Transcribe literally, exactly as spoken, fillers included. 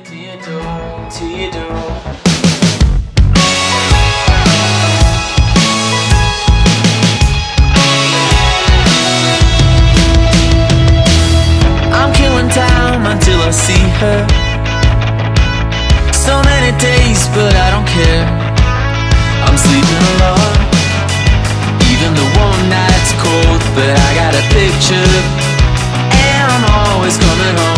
to your door, to your door. I'm killing time until I see her. So many days, but I don't care. I'm sleeping alone, even the one night's cold. But I got a picture, and I'm always coming home.